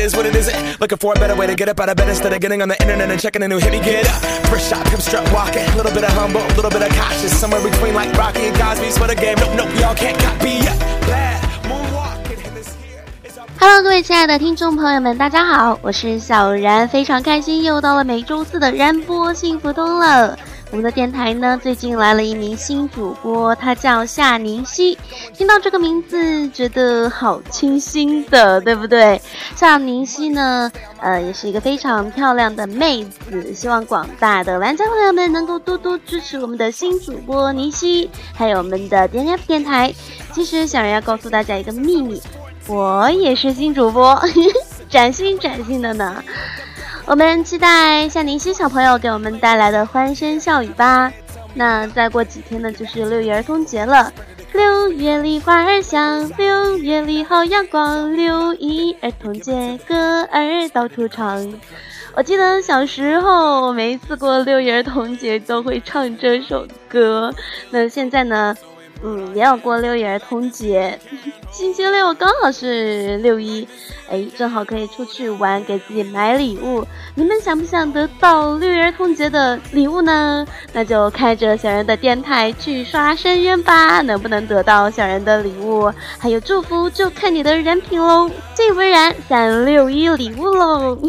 is what it isn't. Looking for a better way to get up out of bed instead of getting on the internet and checking a new hit. Me get up, first shot, come strut walking. A little bit of humble, a little bit of cautious. Somewhere between like Rocky and Cosby's for the game. Nope, y'all can't copy yet. Bad moonwalking in this here is our... Hello， 各位亲爱的听众朋友们，大家好，我是小然，非常开心又到了每周四的然播幸福通了。我们的电台呢，最近来了一名新主播，她叫夏宁熙。听到这个名字，觉得好清新的，对不对？夏宁熙呢，也是一个非常漂亮的妹子。希望广大的玩家朋友们能够多多支持我们的新主播宁熙，还有我们的 DNF 电台。其实小人要告诉大家一个秘密，我也是新主播，崭新的呢。我们期待夏宁熙小朋友给我们带来的欢声笑语吧。那再过几天呢，就是6月儿童节了。6月里花儿香，6月里好阳光，6·1儿童节歌儿到处唱。我记得小时候每一次过6月儿童节都会唱这首歌。那现在呢，也要过6月儿童节，星期六刚好是6·1，正好可以出去玩，给自己买礼物。你们想不想得到6月儿童节的礼物呢？那就开着小人的电台去刷深渊吧，能不能得到小人的礼物还有祝福，就看你的人品喽。这不然361礼物喽。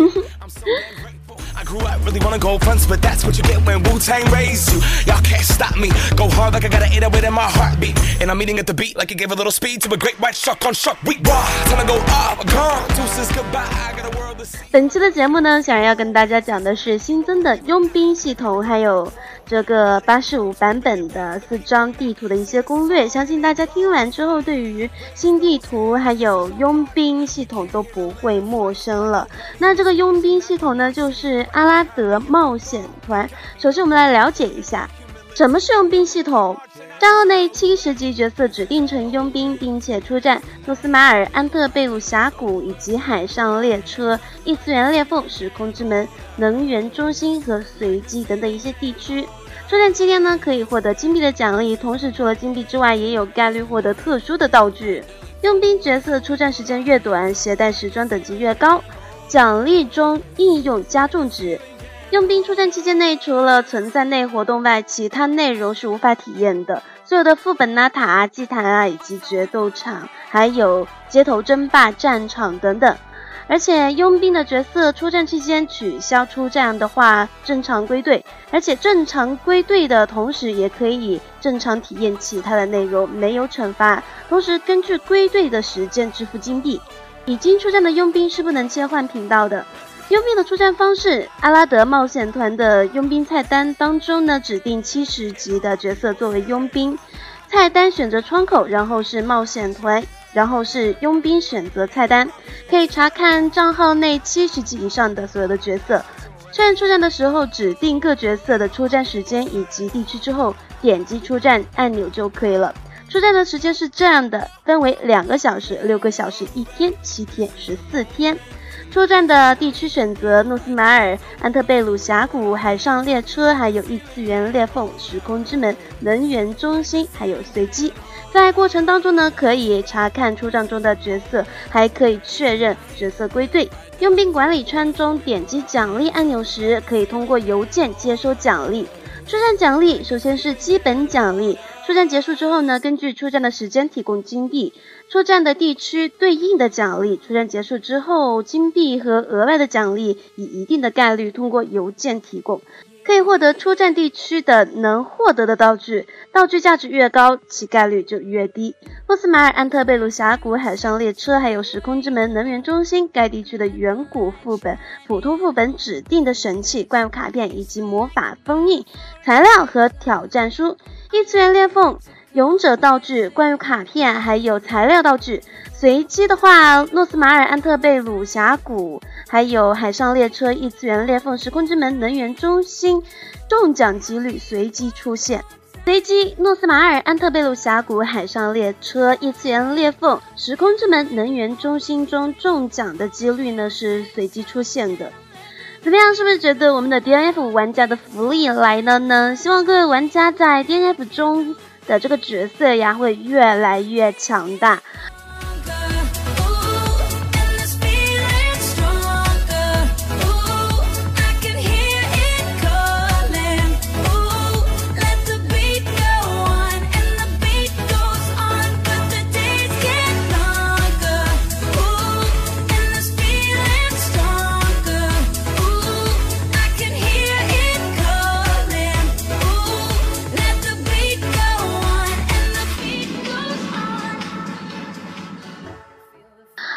I grew up really wanna go fronts, but that's what you get when Wu-Tang raised you. Y'all can't stop me. Go hard like I got an 808 in my heartbeat. And I'm eating at the beat like it gave a little speed to a great white shark on Shark Week. Raw, time to go off, gone. Deuces goodbye, I got a world to see. 本期的节目呢，小人要跟大家讲的是新增的佣兵系统，还有这个85版本的4张地图的一些攻略。相信大家听完之后，对于新地图还有佣兵系统都不会陌生了。那这个佣兵系统呢，就是阿拉德冒险团。首先我们来了解一下什么是佣兵系统。账号内70级角色指定成佣兵，并且出战诺斯马尔、安特贝鲁峡谷以及海上列车、异次元裂缝、时空之门、能源中心和随机等等一些地区。出战期间呢，可以获得金币的奖励，同时除了金币之外，也有概率获得特殊的道具。佣兵角色出战时间越短，携带时装等级越高，奖励中应用加重值。佣兵出战期间内，除了存在内活动外，其他内容是无法体验的。所有的副本塔啊、祭坛啊，以及决斗场，还有街头争霸战场等等。而且佣兵的角色出战期间取消出战的话，正常归队，而且正常归队的同时也可以正常体验其他的内容，没有惩罚，同时根据归队的时间支付金币。已经出战的佣兵是不能切换频道的。佣兵的出战方式，阿拉德冒险团的佣兵菜单当中呢，指定70级的角色作为佣兵，菜单选择窗口，然后是冒险团，然后是佣兵选择菜单，可以查看账号内70级以上的所有的角色。确认出战的时候，指定各角色的出战时间以及地区之后，点击出战按钮就可以了。出战的时间是这样的，分为2个小时、6个小时、1天、7天、14天。出战的地区选择诺斯马尔、安特贝鲁峡谷、海上列车，还有异次元裂缝、时空之门、能源中心，还有随机。在过程当中呢，可以查看出战中的角色，还可以确认角色归队。佣兵管理窗中点击奖励按钮时，可以通过邮件接收奖励。出战奖励首先是基本奖励，出战结束之后呢，根据出战的时间提供金币。出战的地区对应的奖励，出战结束之后，金币和额外的奖励以一定的概率通过邮件提供，可以获得出战地区的能获得的道具，道具价值越高，其概率就越低。诺斯马尔、安特贝鲁峡谷、海上列车，还有时空之门、能源中心，该地区的远古副本、普通副本、指定的神器、怪物卡片以及魔法封印、材料和挑战书、异次元裂缝、勇者道具、怪物卡片，还有材料道具。随机的话，诺斯马尔、安特贝鲁峡谷，还有海上列车、异次元裂缝、时空之门、能源中心，中奖几率随机出现。随机诺斯马尔、安特贝鲁峡谷、海上列车、异次元裂缝、时空之门、能源中心中中奖的几率呢是随机出现的。怎么样，是不是觉得我们的 DNF 玩家的福利来了呢？希望各位玩家在 DNF 中的这个角色呀会越来越强大。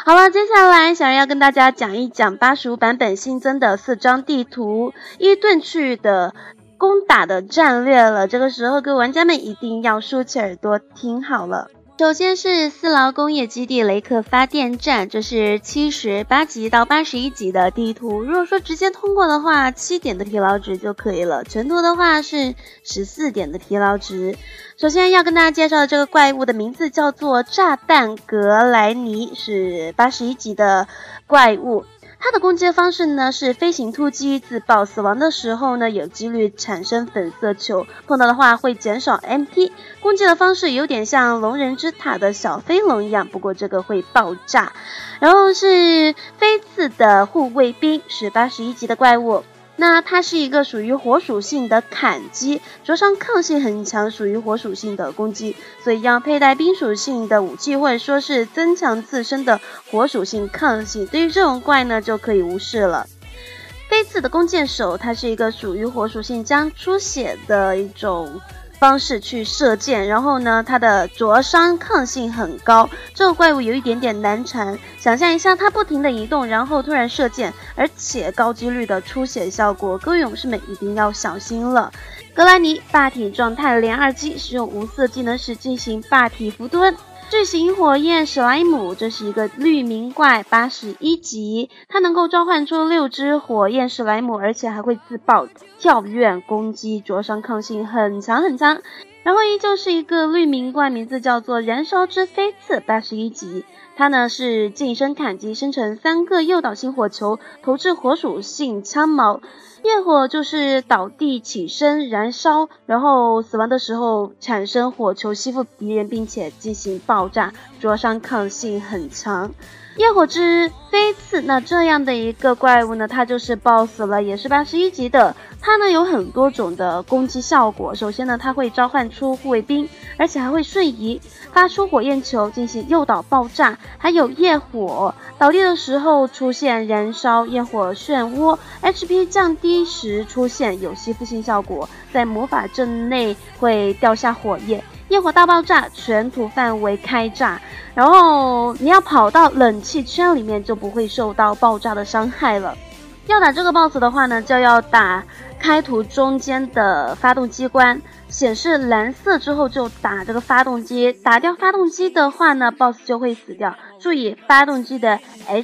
好了，接下来小人要跟大家讲一讲85版本新增的4张地图伊顿区的攻打的战略了。这个时候各位玩家们一定要竖起耳朵听好了。首先是4劳工业基地雷克发电站，这是78级到81级的地图，如果说直接通过的话7点的疲劳值就可以了，全图的话是14点的疲劳值。首先要跟大家介绍的这个怪物的名字叫做炸弹格莱尼，是81级的怪物。它的攻击方式呢是飞行突击，自爆死亡的时候呢有几率产生粉色球，碰到的话会减少 MP。 攻击的方式有点像龙人之塔的小飞龙一样，不过这个会爆炸。然后是飞刺的护卫兵，是81级的怪物。那它是一个属于火属性的砍击，灼伤抗性很强，属于火属性的攻击，所以要佩戴冰属性的武器，或者说是增强自身的火属性抗性。对于这种怪呢就可以无视了。飞刺的弓箭手，它是一个属于火属性将出血的一种方式去射箭，然后呢它的灼伤抗性很高，这个怪物有一点点难缠。想象一下它不停的移动，然后突然射箭，而且高几率的出血效果，各位勇士们一定要小心了。格莱尼霸体状态连2击，使用无色技能时进行霸体浮蹲。巨型火焰史莱姆，这是一个绿名怪81级，它能够召唤出6只火焰史莱姆，而且还会自爆跳跃攻击，灼伤抗性很强很强。然后依旧是一个绿名怪，名字叫做燃烧之飞刺81级，它呢是近身砍击，生成3个诱导性火球，投掷火属性枪矛。焰火就是倒地起身燃烧，然后死亡的时候产生火球吸附敌人，并且进行爆炸，灼伤抗性很强。焰火之飞刺，那这样的一个怪物呢，它就是 BOSS 了，也是81级的。它呢有很多种的攻击效果，首先呢它会召唤出护卫兵，而且还会瞬移，发出火焰球进行诱导爆炸，还有焰火倒地的时候出现燃烧焰火漩涡， HP 降低时出现有吸附性效果，在魔法阵内会掉下火焰，焰火大爆炸，全图范围开炸，然后你要跑到冷气圈里面就不会受到爆炸的伤害了。要打这个 BOSS 的话呢，就要打开图中间的发动机关，显示蓝色之后就打这个发动机，打掉发动机的话呢 BOSS 就会死掉。注意发动机的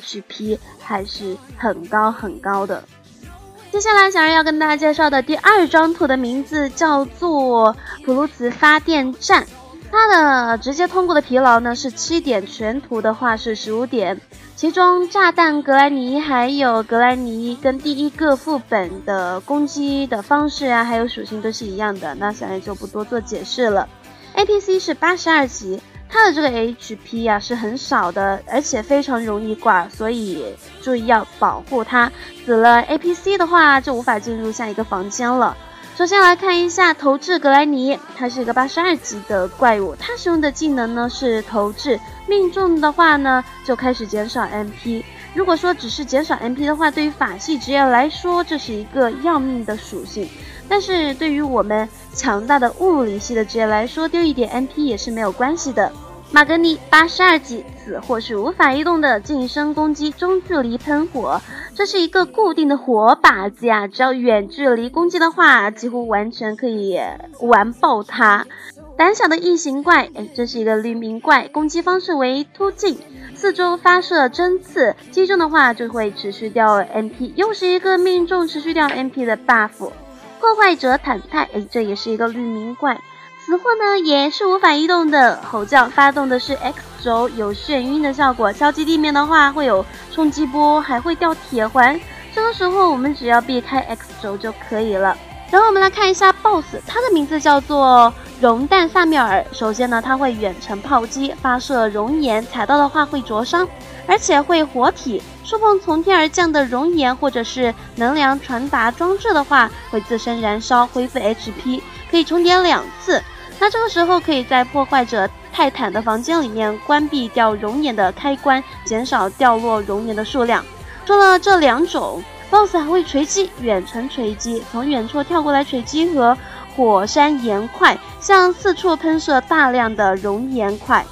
HP 还是很高很高的。接下来小人要跟大家介绍的第2张图的名字叫做普鲁茨发电站，它的直接通过的疲劳呢是7点，全图的话是15点。其中炸弹格莱尼还有格莱尼跟第1个副本的攻击的方式啊，还有属性都是一样的，那小人就不多做解释了。 APC 是82级，它的这个 HP 啊是很少的，而且非常容易挂，所以注意要保护它，死了 APC 的话就无法进入下一个房间了。首先来看一下投掷格莱尼，它是一个82级的怪物，它使用的技能呢是投掷，命中的话呢就开始减少 MP。 如果说只是减少 MP 的话，对于法系职业来说这是一个要命的属性，但是对于我们强大的物理系的职业来说，丢一点 MP 也是没有关系的。马格尼82级，此货是无法移动的近身攻击，中距离喷火，这是一个固定的火把子呀，只要远距离攻击的话几乎完全可以完爆它。胆小的异形怪，这是一个绿名怪，攻击方式为突进，四周发射针刺，击中的话就会持续掉 MP， 又是一个命中持续掉 MP 的 buff。 破坏者坦泰，这也是一个绿名怪，此货呢也是无法移动的，吼叫发动的是 X 轴，有眩晕的效果，敲击地面的话会有冲击波，还会掉铁环，这个时候我们只要避开 X 轴就可以了。然后我们来看一下 BOSS， 它的名字叫做熔弹萨缪尔。首先呢它会远程炮击，发射熔岩，踩到的话会灼伤，而且会活体，触碰从天而降的熔岩或者是能量传达装置的话会自身燃烧，恢复 HP， 可以重点2次。那这个时候可以在破坏者泰坦的房间里面关闭掉熔岩的开关，减少掉落熔岩的数量。除了这2种， BOSS 还会锤击，远程锤击，从远处跳过来锤击和火山岩块，向四处喷射大量的熔岩块。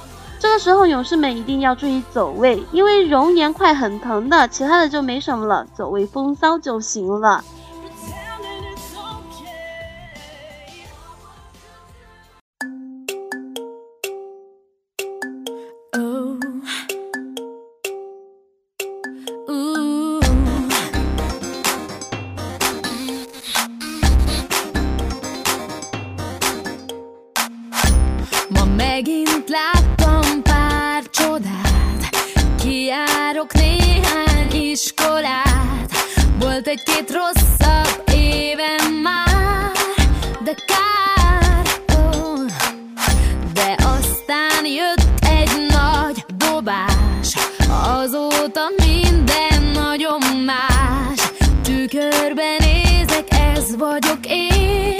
这个时候勇士们一定要注意走位，因为熔岩块很疼的，其他的就没什么了，走位风骚就行了。 Megint láttam pár csodát, kijárok néhány iskolát, volt egy-két rosszabb évem már, de kár, de aztán jött egy nagy dobás, azóta minden nagyon más, tükörben nézek, ez vagyok én.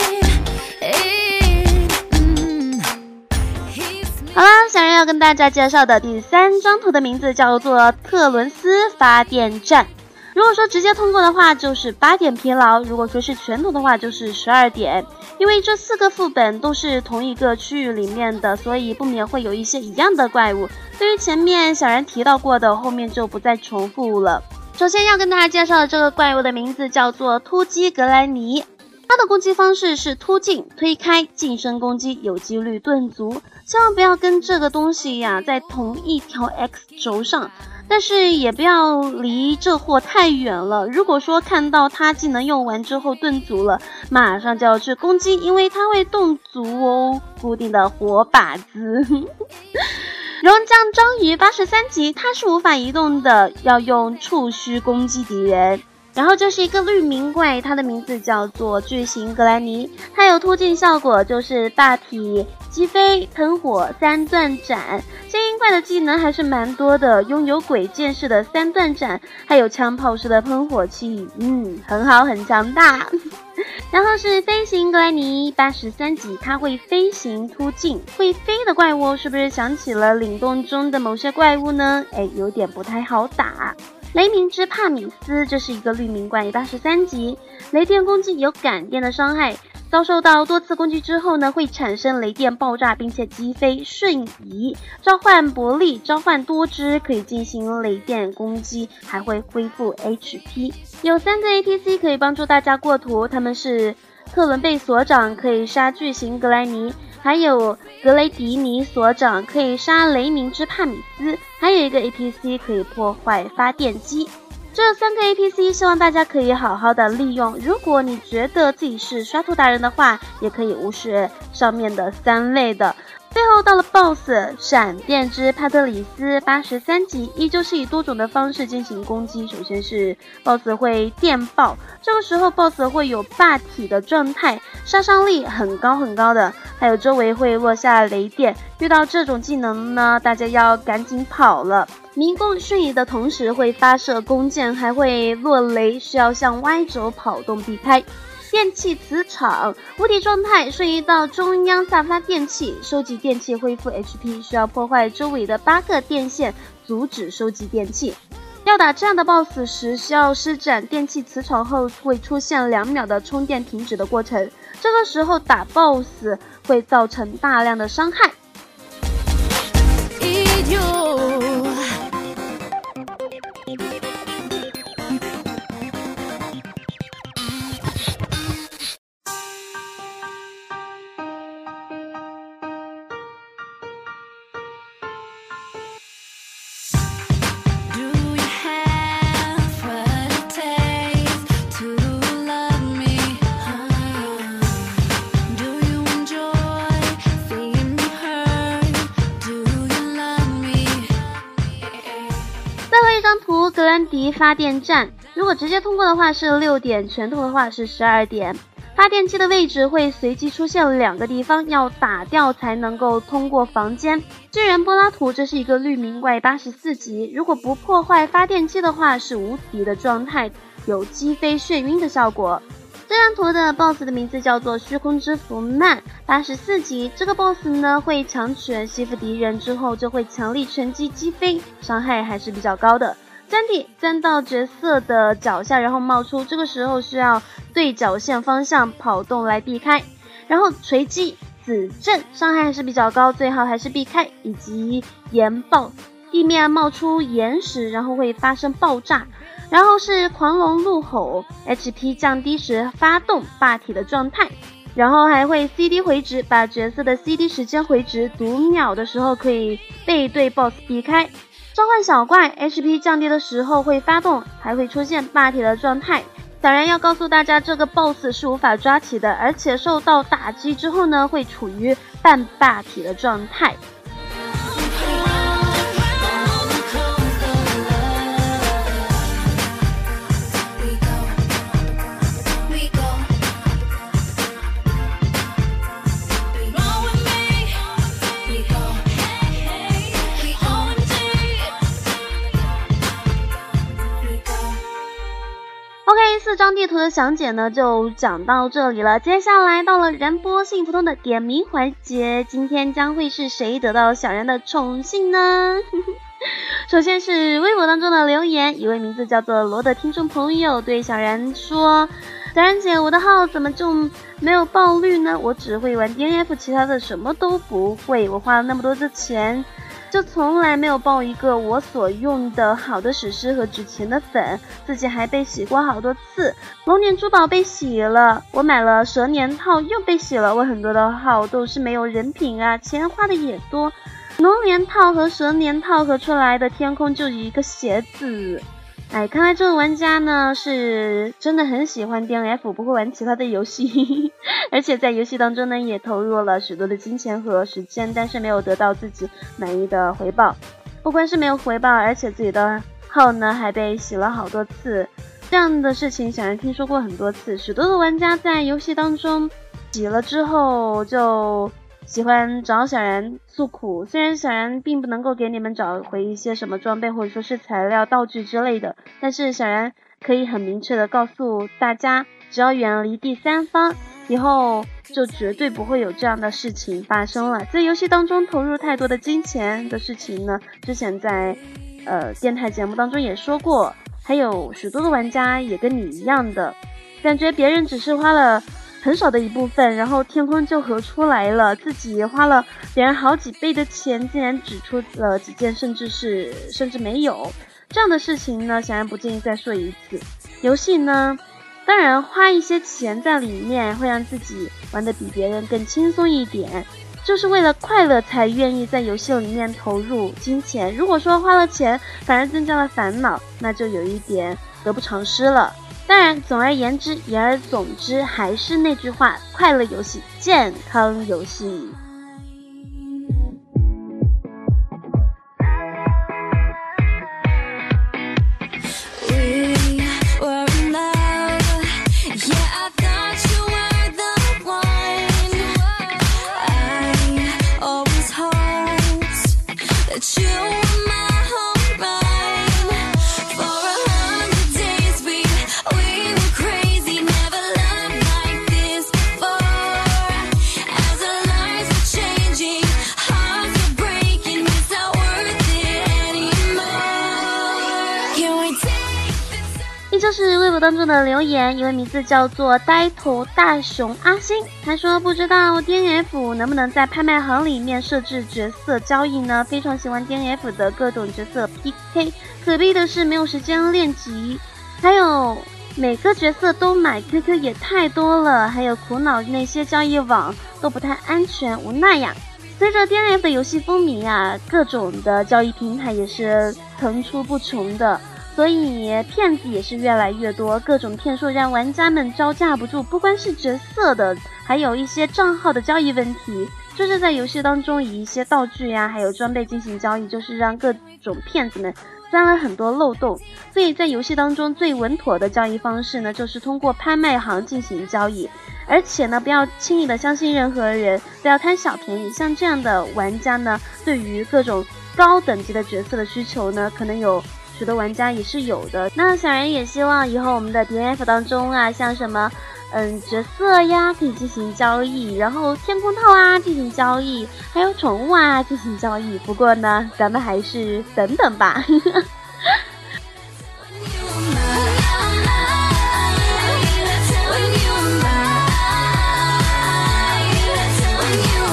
好啦，小人要跟大家介绍的第3张图的名字叫做特伦斯发电站。如果说直接通过的话就是8点疲劳，如果说是全图的话就是12点。因为这4个副本都是同一个区域里面的，所以不免会有一些一样的怪物。对于前面小人提到过的，后面就不再重复了。首先要跟大家介绍的这个怪物的名字叫做突击格莱尼。它的攻击方式是突进、推开、近身攻击，有几率顿足。千万不要跟这个东西呀在同一条 X 轴上，但是也不要离这货太远了。如果说看到它技能用完之后顿足了，马上就要去攻击，因为它会动足哦，固定的活靶子。熔浆章鱼83级，它是无法移动的，要用触须攻击敌人。然后这是一个绿冥怪，它的名字叫做巨型格兰尼，它有突进效果，就是大体击飞、喷火、3段斩。精英怪的技能还是蛮多的，拥有鬼剑式的3段斩，还有枪炮式的喷火器，很好，很强大。然后是飞行格兰尼83级，它会飞行突进，会飞的怪物是不是想起了领洞中的某些怪物呢？有点不太好打。雷鸣之帕米斯，这是一个绿冥怪83级，雷电攻击有感电的伤害，遭受到多次攻击之后呢，会产生雷电爆炸，并且击飞、瞬移、召唤伯利、召唤多只，可以进行雷电攻击，还会恢复 HP。有3个 APC 可以帮助大家过图，他们是特伦贝所长，可以杀巨型格莱尼，还有格雷迪尼所长，可以杀雷鸣之帕米斯，还有一个 APC 可以破坏发电机。这3个 APC 希望大家可以好好的利用，如果你觉得自己是刷图达人的话，也可以无视上面的3类的。最后到了 BOSS 闪电之帕特里斯83级，依旧是以多种的方式进行攻击。首先是 BOSS 会电爆，这个时候 BOSS 会有霸体的状态，杀伤力很高很高的，还有周围会落下雷电，遇到这种技能呢，大家要赶紧跑了。迷宫瞬移的同时会发射弓箭，还会落雷，需要向 Y 轴跑动避开。电气磁场无敌状态，瞬移到中央散发电气，收集电气恢复 HP， 需要破坏周围的8个电线，阻止收集电气。要打这样的 BOSS 时，需要施展电气磁场后会出现2秒的充电停止的过程，这个时候打 BOSS 会造成大量的伤害。格兰迪发电站，如果直接通过的话是6点，全图的话是12点。发电机的位置会随机出现2个地方，要打掉才能够通过房间。巨人波拉图，这是一个绿冥怪84级，如果不破坏发电机的话是无敌的状态，有击飞眩晕的效果。这张图的 BOSS 的名字叫做虚空之弗曼84级，这个 BOSS 呢会强拳吸附敌人之后就会强力拳击击飞，伤害还是比较高的。钻地钻到角色的脚下，然后冒出，这个时候需要对角线方向跑动来避开。然后锤击子镇伤害还是比较高，最好还是避开，以及岩爆，地面冒出岩石，然后会发生爆炸。然后是狂龙怒吼 ，HP 降低时发动霸体的状态，然后还会 CD 回直，把角色的 CD 时间回直，读秒的时候可以背对 BOSS 避开。召唤小怪 HP 降低的时候会发动，还会出现霸体的状态。小然要告诉大家，这个 BOSS 是无法抓起的，而且受到打击之后呢，会处于半霸体的状态。4张地图的详解呢就讲到这里了，接下来到了燃波幸福通的点名环节，今天将会是谁得到小然的宠幸呢？首先是微博当中的留言，一位名字叫做罗的听众朋友对小然说，小然姐，我的号怎么就没有爆绿呢？我只会玩 DNF， 其他的什么都不会，我花了那么多的钱就从来没有爆一个我所用的好的史诗和值钱的粉，自己还被洗过好多次，龙年珠宝被洗了，我买了蛇年套又被洗了，我很多的号都是没有人品啊，钱花的也多，龙年套和蛇年套合出来的天空就一个鞋子。看来这个玩家呢是真的很喜欢 DNF， 不会玩其他的游戏而且在游戏当中呢也投入了许多的金钱和时间，但是没有得到自己满意的回报，不光是没有回报，而且自己的号呢还被洗了好多次，这样的事情小然听说过很多次，许多的玩家在游戏当中洗了之后就喜欢找小然诉苦，虽然小然并不能够给你们找回一些什么装备或者说是材料道具之类的，但是小然可以很明确的告诉大家，只要远离第三方，以后就绝对不会有这样的事情发生了。在游戏当中投入太多的金钱的事情呢，之前在电台节目当中也说过，还有许多的玩家也跟你一样的感觉，别人只是花了很少的一部分，然后天空就合出来了，自己花了别人好几倍的钱，竟然只出了几件，甚至没有，这样的事情呢，小然不建议再说一次。游戏呢，当然花一些钱在里面会让自己玩得比别人更轻松一点，就是为了快乐才愿意在游戏里面投入金钱，如果说花了钱反而增加了烦恼，那就有一点得不偿失了。当然总而言之，言而总之，还是那句话，快乐游戏，健康游戏。这是微博当中的留言，一位名字叫做呆头大熊阿星，他说不知道 DNF 能不能在拍卖行里面设置角色交易呢？非常喜欢 DNF 的各种角色 PK， 可悲的是没有时间练级，还有每个角色都买 QQ 也太多了，还有苦恼那些交易网都不太安全，无奈呀。随着 DNF 的游戏风靡啊，各种的交易平台也是层出不穷的，所以骗子也是越来越多，各种骗术让玩家们招架不住，不光是角色的，还有一些账号的交易问题，就是在游戏当中以一些道具呀还有装备进行交易，就是让各种骗子们钻了很多漏洞。所以在游戏当中最稳妥的交易方式呢，就是通过拍卖行进行交易，而且呢不要轻易的相信任何人，不要贪小便宜。像这样的玩家呢，对于各种高等级的角色的需求呢，可能有许多玩家也是有的。那小然也希望以后我们的 DNF 当中啊，像什么角色呀可以进行交易，然后天空套啊进行交易，还有宠物啊进行交易，不过呢咱们还是等等吧 When you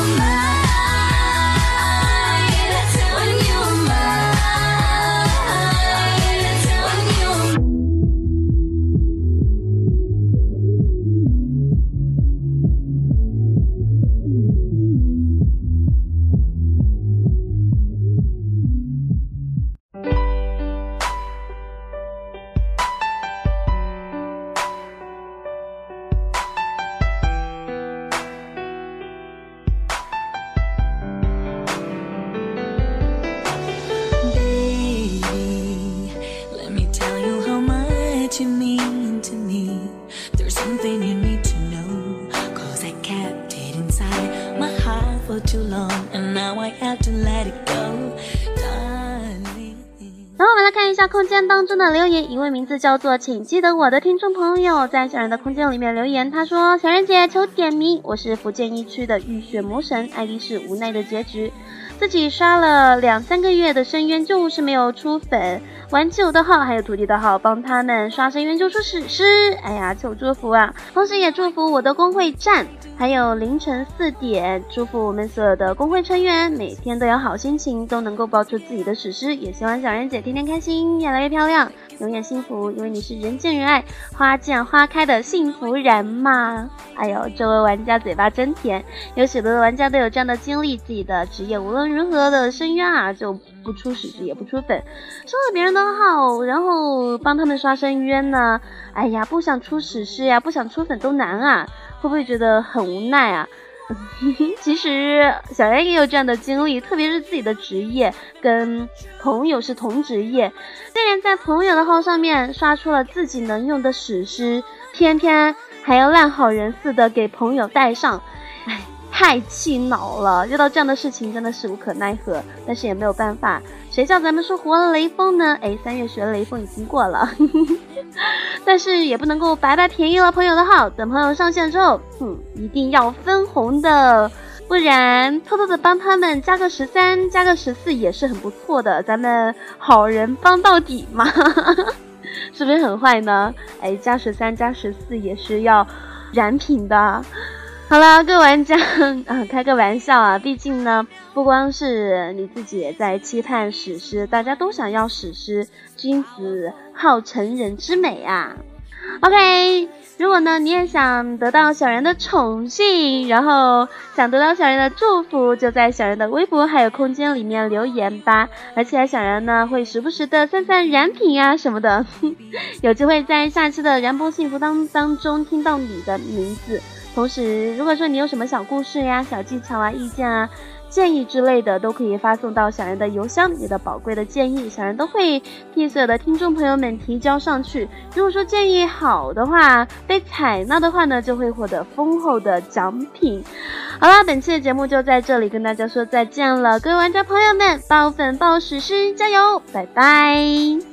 too long, and now I have to let it go. 然后我们来看一下空间当中的留言，一位名字叫做请记得我的听众朋友在小人的空间里面留言，他说小人姐求点名，我是福建一区的浴血魔神，ID是无奈的结局，自己刷了2-3个月的深渊就是没有出粉，玩9的号还有徒弟的号帮他们刷深渊就出史诗，哎呀求祝福啊，同时也祝福我的公会站还有凌晨4点，祝福我们所有的公会成员每天都有好心情，都能够爆出自己的史诗，也希望小人姐天天开心，越来越漂亮，永远幸福，因为你是人见人爱花见花开的幸福人嘛。哎呦，这位玩家嘴巴真甜，有许多的玩家都有这样的经历，自己的职业无论如何的深渊啊就不出史诗也不出粉，收了别人的号然后帮他们刷深渊呢，哎呀不想出史诗呀不想出粉都难啊，会不会觉得很无奈啊？其实小人也有这样的经历，特别是自己的职业跟朋友是同职业，虽然在朋友的号上面刷出了自己能用的史诗，偏偏还要烂好人似的给朋友带上，哎，太气恼了，遇到这样的事情真的是无可奈何，但是也没有办法，谁叫咱们说活了雷锋呢？3月学雷锋已经过了但是也不能够白白便宜了朋友的号，等朋友上线之后一定要分红的，不然偷偷的帮他们加个13加个14也是很不错的，咱们好人帮到底嘛是不是很坏呢？加13加14也是要燃品的。好了，各位玩家开个玩笑啊，毕竟呢不光是你自己也在期盼史诗，大家都想要史诗，君子好成人之美啊。 OK， 如果呢你也想得到小人的宠幸，然后想得到小人的祝福，就在小人的微博还有空间里面留言吧，而且小人呢会时不时的散燃品啊什么的有机会在下期的燃波幸福当中听到你的名字。同时如果说你有什么小故事呀小技巧啊意见啊建议之类的，都可以发送到小人的邮箱，你的宝贵的建议小人都会替所有的听众朋友们提交上去，如果说建议好的话被采纳的话呢，就会获得丰厚的奖品。好啦，本期的节目就在这里跟大家说再见了，各位玩家朋友们，爆粉爆史诗加油，拜拜。